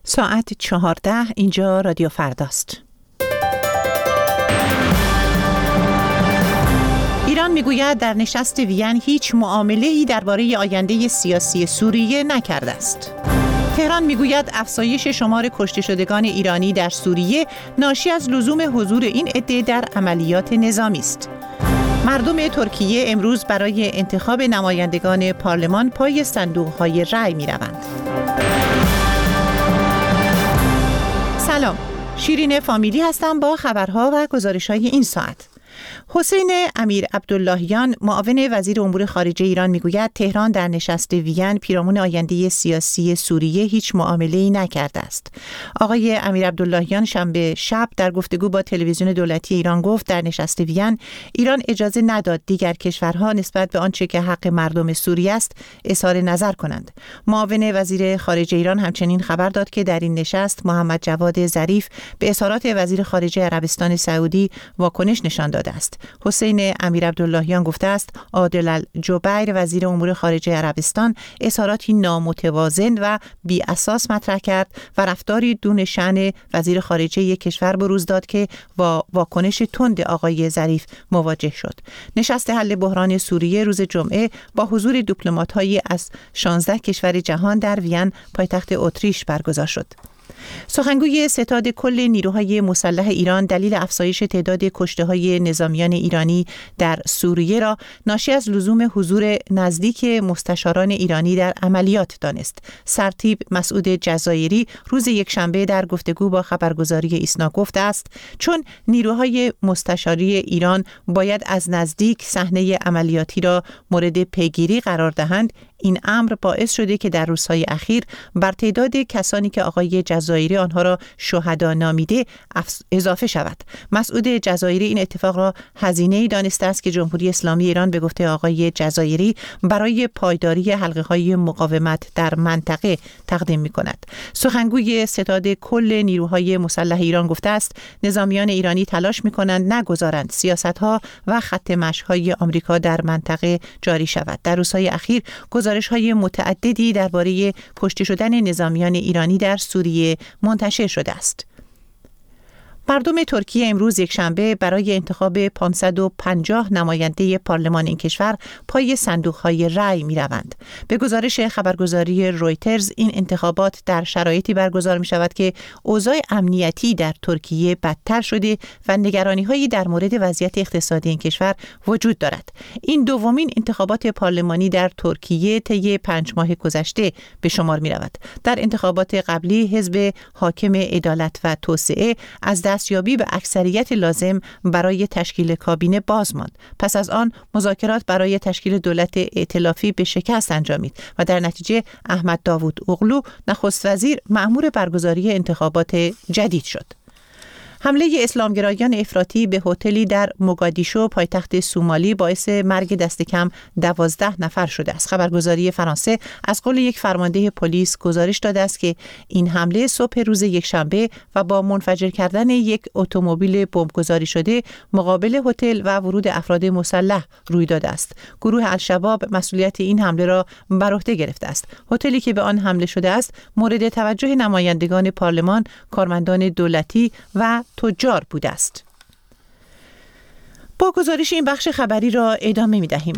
ساعت 14 اینجا رادیو فرداست. ایران میگوید در نشست وین هیچ معامله‌ای درباره آینده سیاسی سوریه نکرده است. تهران میگوید افزایش شمار کشته شدگان ایرانی در سوریه ناشی از لزوم حضور این عده در عملیات نظامی است. مردم ترکیه امروز برای انتخاب نمایندگان پارلمان پای صندوق‌های رای می‌روند. سلام، شیرین فامیلی هستم با خبرها و گزارش‌های این ساعت. حسین امیر عبداللهیان معاون وزیر امور خارجه ایران میگوید تهران در نشست وین پیرامون آینده سیاسی سوریه هیچ معامله‌ای نکرده است. آقای امیر عبداللهیان شنبه شب در گفتگو با تلویزیون دولتی ایران گفت در نشست وین ایران اجازه نداد دیگر کشورها نسبت به آنچه که حق مردم سوریه است اظهار نظر کنند. معاون وزیر خارجه ایران همچنین خبر داد که در این نشست محمد جواد ظریف به اظهارات وزیر خارجه عربستان سعودی واکنش نشان داده است. حسین امیر عبداللهیان گفته است عادل الجبیر وزیر امور خارجه عربستان اظهاراتی نامتوازن و بی اساس مطرح کرد و رفتاری دون شأن وزیر خارجه یک کشور بروز داد که با واکنش تند آقای ظریف مواجه شد. نشست حل بحران سوریه روز جمعه با حضور دیپلمات‌هایی از 16 کشور جهان در وین پایتخت اتریش برگزار شد. سخنگوی ستاد کل نیروهای مسلح ایران دلیل افزایش تعداد کشته‌های نظامیان ایرانی در سوریه را ناشی از لزوم حضور نزدیک مستشاران ایرانی در عملیات دانست. سرتیپ مسعود جزایری روز یکشنبه در گفتگو با خبرگزاری ایسنا گفته است چون نیروهای مستشاری ایران باید از نزدیک صحنه عملیاتی را مورد پیگیری قرار دهند، این امر باعث شده که در روزهای اخیر بر تعداد کسانی که آقای جزایری آنها را شهدا نامیده اضافه شود. مسعود جزایری این اتفاق را هزینه‌ای دانسته است که جمهوری اسلامی ایران به گفته آقای جزایری برای پایداری حلقه‌های مقاومت در منطقه تقدیم می‌کند. سخنگوی ستاد کل نیروهای مسلح ایران گفته است نظامیان ایرانی تلاش می‌کنند نگذارند سیاست‌ها و خط مشی‌های آمریکا در منطقه جاری شود. در روزهای اخیر گزارش‌های متعددی درباره کشته شدن نظامیان ایرانی در سوریه منتشر شده است. مردم ترکیه امروز یکشنبه برای انتخاب 550 نماینده پارلمان این کشور پای صندوق‌های رای می‌روند. به گزارش خبرگزاری رویترز این انتخابات در شرایطی برگزار می‌شود که اوضاع امنیتی در ترکیه بدتر شده و نگرانی‌هایی در مورد وضعیت اقتصادی این کشور وجود دارد. این دومین انتخابات پارلمانی در ترکیه طی 5 ماه گذشته به شمار می‌رود. در انتخابات قبلی حزب حاکم عدالت و توسعه از دستیابی به اکثریت لازم برای تشکیل کابینه باز ماند. پس از آن مذاکرات برای تشکیل دولت ائتلافی به شکست انجامید و در نتیجه احمد داوود اوغلو نخست وزیر مأمور برگزاری انتخابات جدید شد. حمله اسلامگرایان افراطی به هتلی در موگادیشو پایتخت سومالی باعث مرگ دست کم 12 نفر شده است. خبرگزاری فرانسه از قول یک فرمانده پلیس گزارش داده است که این حمله صبح روز یکشنبه و با منفجر کردن یک اتومبیل بمبگذاری شده مقابل هتل و ورود افراد مسلح روی داده است. گروه الشباب مسئولیت این حمله را بر عهده گرفته است. هتلی که به آن حمله شده است مورد توجه نمایندگان پارلمان، کارمندان دولتی و تجار بوده است. با گزارش این بخش خبری را ادامه می دهیم.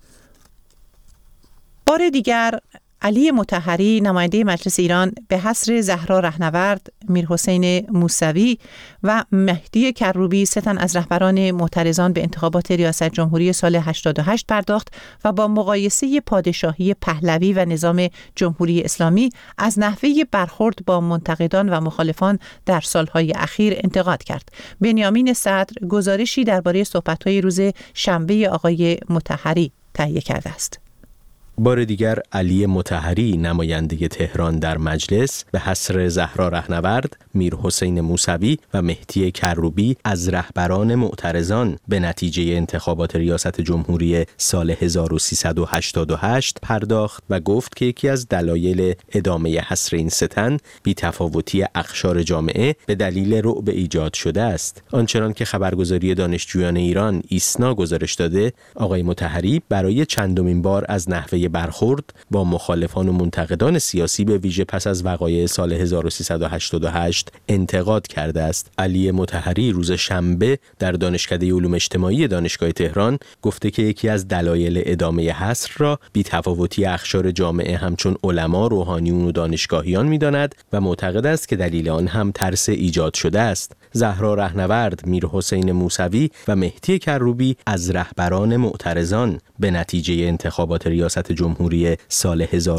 بار دیگر علی مطهری نماینده مجلس ایران به حصر زهرا رهنورد، میرحسین موسوی و مهدی کروبی 3 تن از رهبران معترضان به انتخابات ریاست جمهوری سال 88 پرداخت و با مقایسه پادشاهی پهلوی و نظام جمهوری اسلامی از نحوه برخورد با منتقدان و مخالفان در سالهای اخیر انتقاد کرد. بنیامین صدر گزارشی درباره صحبت‌های روز شنبه آقای مطهری تهیه کرده است. بار دیگر علی مطهری نماینده تهران در مجلس به حصر زهرا رهنورد، میرحسین موسوی و مهدی کروبی از رهبران معترضان به نتیجه انتخابات ریاست جمهوری سال 1388 پرداخت و گفت که یکی از دلایل ادامه حصر این 3 تن بی‌تفاوتی اقشار جامعه به دلیل رعب ایجاد شده است. آنچنان که خبرگزاری دانشجویان ایران ایسنا گزارش داده، آقای مطهری برای چندمین بار از نحوه نحوه برخورد با مخالفان و منتقدان سیاسی به ویژه پس از وقایع سال 1388 انتقاد کرده است. علی مطهری روز شنبه در دانشکده علوم اجتماعی دانشگاه تهران گفته که یکی از دلایل ادامه حصر را بی‌تفاوتی اقشار جامعه همچون علما، روحانیون و دانشگاهیان می‌داند و معتقد است که دلیل آن هم ترس ایجاد شده است. زهرا رهنورد، میرحسین موسوی و مهدی کروبی از رهبران معترضان به نتیجه انتخابات ریاست جمهوری سال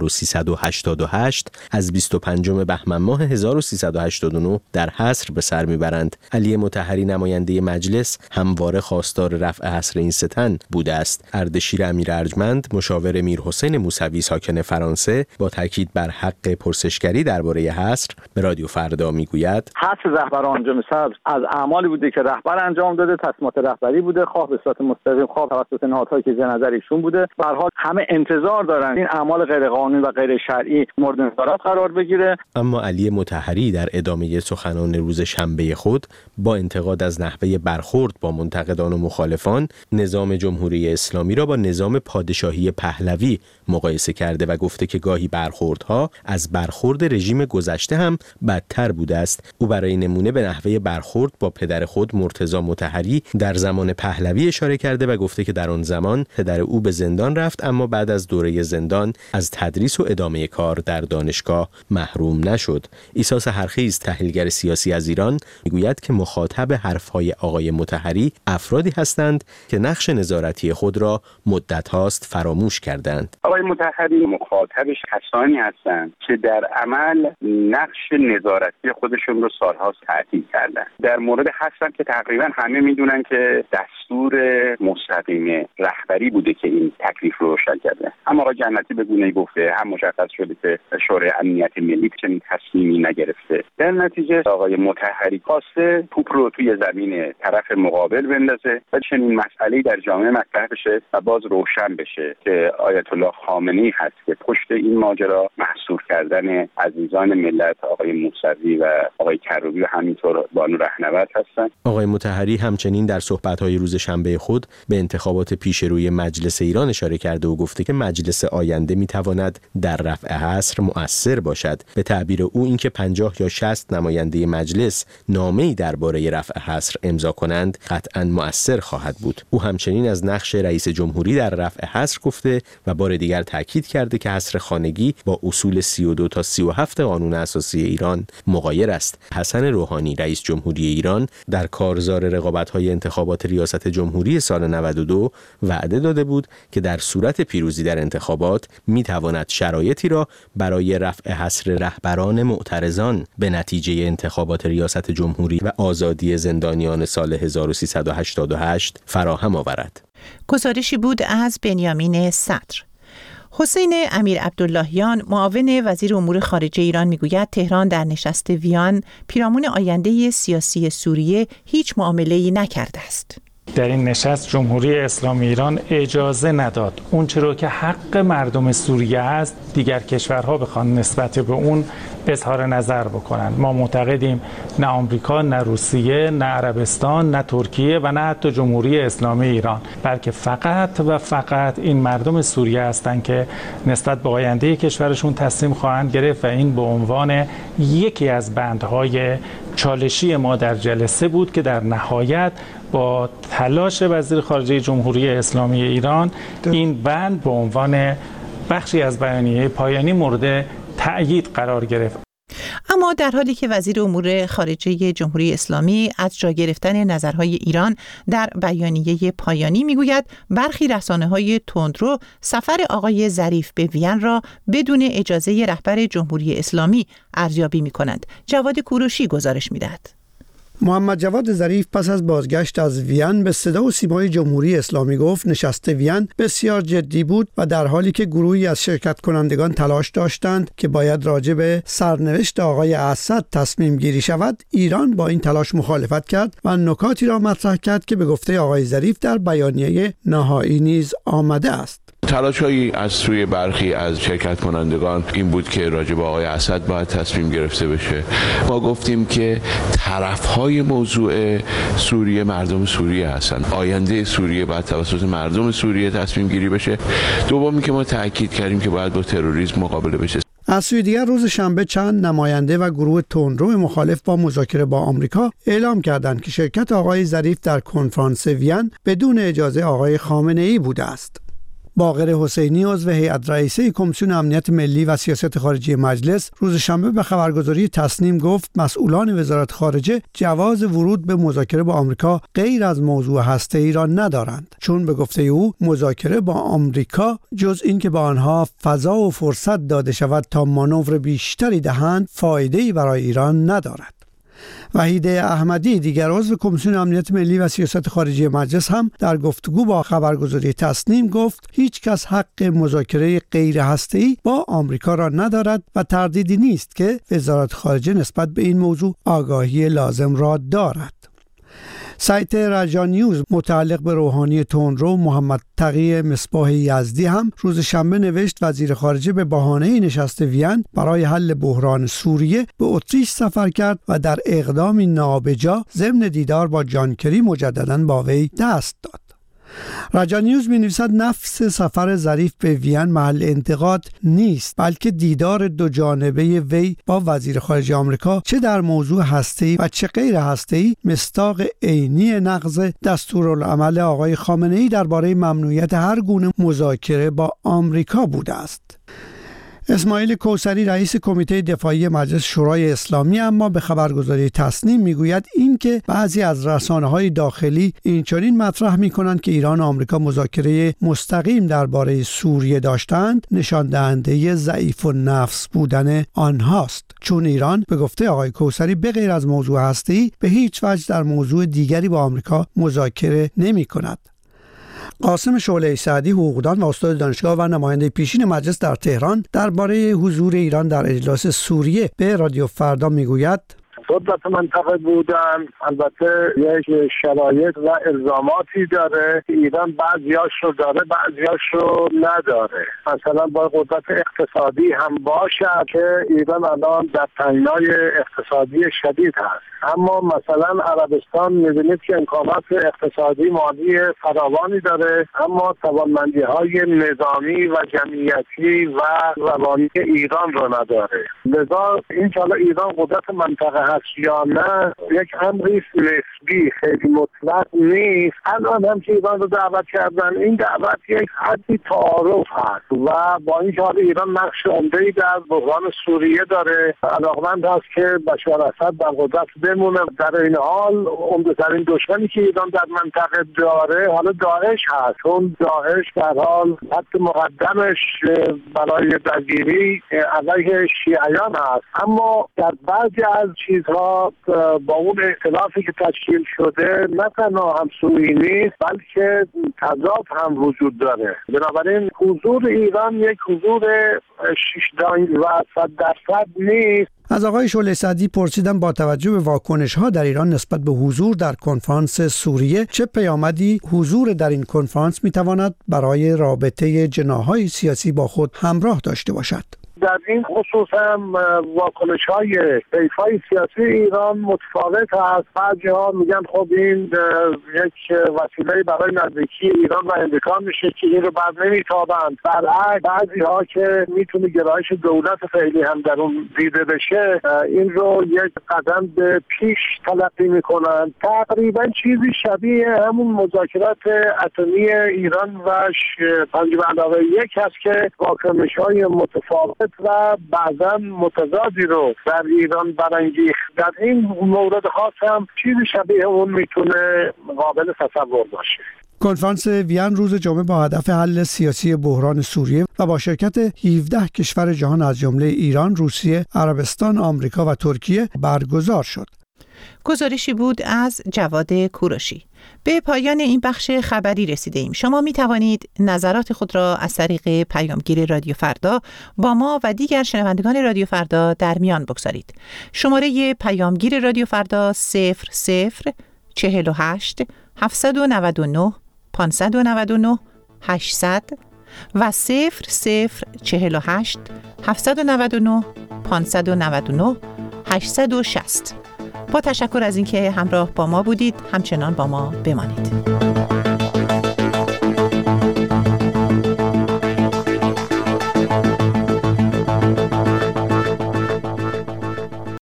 1388 از 25 بهمن ماه 1389 در حصر به سر میبرند. علی مطهری نماینده مجلس همواره خواستار رفع حصر این سه تن بوده است. اردشیر امیر ارجمند، مشاور میرحسین موسوی ساکن فرانسه، با تاکید بر حق پرسشگری درباره حصر به رادیو فردا میگوید: حصر رهبران انجام سبز از اعمالی بوده که رهبر انجام داده، تصمیمات رهبری بوده، خواه به صورت مستقیم خواه توسط نهادهایی که زیر نظر ایشون بوده. به هر حال همه انتظار دارن این اعمال غیر قانونی و غیر شرعی مورد نظارت قرار بگیره. اما علی مطهری در ادامه سخنان روز شنبه خود با انتقاد از نحوه برخورد با منتقدان و مخالفان، نظام جمهوری اسلامی را با نظام پادشاهی پهلوی مقایسه کرده و گفته که گاهی برخوردها از برخورد رژیم گذشته هم بدتر بوده است. او برای نمونه به نحوه برخورد با پدر خود مرتضی مطهری در زمان پهلوی اشاره کرده و گفته که در آن زمان پدر او به زندان رفت اما بعد از دوره زندان از تدریس و ادامه کار در دانشگاه محروم نشد. عیسی سحرخیز، تحلیلگر سیاسی از ایران، میگوید که مخاطب حرفهای آقای مطهری افرادی هستند که نقش نظارتی خود را مدت هاست فراموش کردند. آقای مطهری مخاطبش کسانی هستند که در عمل نقش نظارتی خودشون رو سال‌هاست تعطیل کردن. در مورد حسن که تقریبا همه میدونن که دستور مستقیم رهبری بوده که این تکلیف رو روشن کرده. اما آقای جنتی به گونه‌ای گفته، هم مشخص شده که شورای امنیت ملی چنین تصمیمی نگرفته. در نتیجه آقای مطهری خواسته توپ رو توی زمین طرف مقابل بندازه و چنین مسئله‌ای در جامعه مطرح بشه و باز روشن بشه که آیت الله خامنه‌ای هست که پشت این ماجرا محصور کردن عزیزان ملت آقای موسوی و آقای کروبی و همینطور بانو رهنورد هستند. آقای مطهری همچنین در صحبت‌های روز شنبه خود به انتخابات پیشروی مجلس ایران اشاره کرده و گفته که مجلس آینده می‌تواند در رفع حصر مؤثر باشد. به تعبیر او اینکه 50 یا 60 نماینده مجلس نامه‌ای درباره رفع حصر امضا کنند قطعاً مؤثر خواهد بود. او همچنین از نقش رئیس جمهوری در رفع حصر گفته و بار دیگر تاکید کرده که حصر خانگی با اصول 32 تا 37 قانون اساسی ایران مغایر است. حسن روحانی، رئیس جمهوری ایران، در کارزار رقابت‌های انتخابات ریاست جمهوری سال 92 وعده داده بود که در صورت پیروزی در انتخابات می‌تواند شرایطی را برای رفع حصر رهبران معترضان به نتیجه انتخابات ریاست جمهوری و آزادی زندانیان سال 1388 فراهم آورد. گزارشی بود از بنیامین صدر. حسین امیر عبداللهیان، معاون وزیر امور خارجه ایران، میگوید تهران در نشست ویان پیرامون آینده سیاسی سوریه هیچ معامله‌ای نکرده است. در این نشست جمهوری اسلامی ایران اجازه نداد اون چرا که حق مردم سوریه است دیگر کشورها بخوان نسبت به اون اظهار نظر بکنند. ما معتقدیم نه آمریکا، نه روسیه، نه عربستان، نه ترکیه و نه حتی جمهوری اسلامی ایران، بلکه فقط و فقط این مردم سوریه هستند که نسبت به آینده کشورشون تصمیم خواهند گرفت و این به عنوان یکی از بندهای چالشی ما در جلسه بود که در نهایت با تلاش وزیر خارجه جمهوری اسلامی ایران این بند به عنوان بخشی از بیانیه پایانی مورد تأیید قرار گرفت. اما در حالی که وزیر امور خارجه جمهوری اسلامی از جا گرفتن نظرهای ایران در بیانیه پایانی میگوید برخی رسانه‌های تندرو سفر آقای ظریف به وین را بدون اجازه رهبر جمهوری اسلامی ارزیابی می‌کنند. جواد کوروشی گزارش می‌دهد. محمد جواد ظریف پس از بازگشت از وین به صدا و سیمای جمهوری اسلامی گفت نشست وین بسیار جدی بود و در حالی که گروهی از شرکت کنندگان تلاش داشتند که باید راجع به سرنوشت آقای اسد تصمیم گیری شود، ایران با این تلاش مخالفت کرد و نکاتی را مطرح کرد که به گفته آقای ظریف در بیانیه نهایی نیز آمده است. تلاش‌هایی از سوی برخی از شرکت کنندگان این بود که راجع به آقای اسد باید تصمیم گرفته بشه. ما گفتیم که طرف‌های موضوع سوریه مردم سوریه هستند. آینده سوریه باید توسط مردم سوریه تصمیم گیری بشه. دومی که ما تاکید کردیم که باید با تروریسم مقابله بشه. از سوی دیگر روز شنبه چند نماینده و گروه تندرو مخالف با مذاکره با آمریکا اعلام کردند که شرکت آقای ظریف در کنفرانس وین بدون اجازه آقای خامنه‌ای بوده است. باقر حسینی عضو هیئت رئیسه کمیسیون امنیت ملی و سیاست خارجی مجلس روز شنبه به خبرگزاری تصنیم گفت مسئولان وزارت خارجه جواز ورود به مذاکره با آمریکا غیر از موضوع هسته‌ای را ندارند، چون به گفته او مذاکره با آمریکا جز این که به آنها فضا و فرصت داده شود تا مانور بیشتری دهند فایده‌ای برای ایران ندارد. وحید احمدی دیگر عضو کمیسیون امنیت ملی و سیاست خارجی مجلس هم در گفتگو با خبرگزاری تصنیم گفت هیچ کس حق مذاکره غیر هسته‌ای با آمریکا را ندارد و تردیدی نیست که وزارت خارجه نسبت به این موضوع آگاهی لازم را دارد. سایت رجا نیوز متعلق به روحانی تندرو محمد تقی مصباح یزدی هم روز شنبه نوشت وزیر خارجه به بهانه نشست وین برای حل بحران سوریه به اتریش سفر کرد و در اقدامی نابجا ضمن دیدار با جان کری مجدداً با وی دست داد. رجا نیوز می‌نویسد نفس سفر ظریف به وین محل انتقاد نیست، بلکه دیدار دو جانبه وی با وزیر خارجه آمریکا چه در موضوع هسته‌ای و چه غیر هسته‌ای مصداق عینی نقض دستورالعمل آقای خامنه‌ای درباره ممنوعیت هر گونه مذاکره با آمریکا بوده است. اسماعیل کوثری رئیس کمیته دفاعی مجلس شورای اسلامی اما به خبرگزاری تصنیم میگوید این که بعضی از رسانه‌های داخلی اینچنین مطرح می‌کنند که ایران و آمریکا مذاکره مستقیم درباره سوریه داشتند نشان دهنده ضعیف النفس بودن آنهاست، چون ایران به گفته آقای کوثری به غیر از موضوع هسته‌ای به هیچ وجه در موضوع دیگری با آمریکا مذاکره نمی‌کند. قاسم شعله سعدی حقوقدان و استاد دانشگاه و نماینده پیشین مجلس در تهران درباره حضور ایران در اجلاس سوریه به رادیو فردا میگوید قدرت منطقه بودن البته یک شرایط و الزاماتی داره که ایران بعضیاش رو داره بعضیاش رو نداره. مثلا با قدرت اقتصادی هم باشه که ایران الان در تنگنای اقتصادی شدید هست، اما مثلا عربستان می‌بینید که امکانات اقتصادی مالی فراوانی داره اما توانمندی‌های نظامی و جمعیتی و روانی ایران رو نداره. لذا این که ایران قدرت منطقه هست یا نه یک امری نسبی خیلی مطلق نیست. الان هم که ایران رو دعوت کردن این دعوت یک حدی تعارف هست و با این که ایران نقش عمده‌ای در بحران سوریه داره، علاقمند هست که بشار اسد در قدرت بمونه. در این حال عمده‌ترین دشمنی که ایران در منطقه داره حالا داعش هست، چون داعش در حال خط مقدمش برای درگیری علیه شیعیان هست، اما در بعضی از چیزها با اون اختلافی که تشکیل شده نه تنها همسویی نیست بلکه تضاد هم وجود داره. بنابراین حضور ایران یک حضور 6% نیست. از آقای شعله سعدی پرسیدم با توجه به واکنش‌ها در ایران نسبت به حضور در کنفرانس سوریه چه پیامدی حضور در این کنفرانس می‌تواند برای رابطه جناح‌های سیاسی با خود همراه داشته باشد. در این خصوص هم واکنش‌های حزب‌های سیاسی ایران متفاوت است. بعضی‌ها میگن خب این یک وسیله برای نزدیکی ایران و امریکا میشه که این رو بر نمیتابند. برعکس بعضی‌ها که میتونه گرایش دولت فعلی هم در اون دیده بشه این رو یک قدم به پیش تلقی میکنن. تقریبا چیزی شبیه همون مذاکرات اتمی ایران و 5+1 هست که واکنش‌های متفاوت و بعضا متضادی رو در ایران برانگیخت. در این مورد خاص هم چیزی شبیه اون میتونه قابل تصور باشه. کنفرانس وین روز جمعه با هدف حل سیاسی بحران سوریه و با شرکت 17 کشور جهان از جمله ایران، روسیه، عربستان، آمریکا و ترکیه برگزار شد. گزارشی بود از جواد کوروشی. به پایان این بخش خبری رسیده ایم. شما می توانید نظرات خود را از طریق پیامگیر رادیو فردا با ما و دیگر شنوندگان رادیو فردا در میان بگذارید. شماره پیامگیر رادیو فردا 0048 799 599 800 و 0048 799 599 860. با تشکر از اینکه همراه با ما بودید، همچنان با ما بمانید.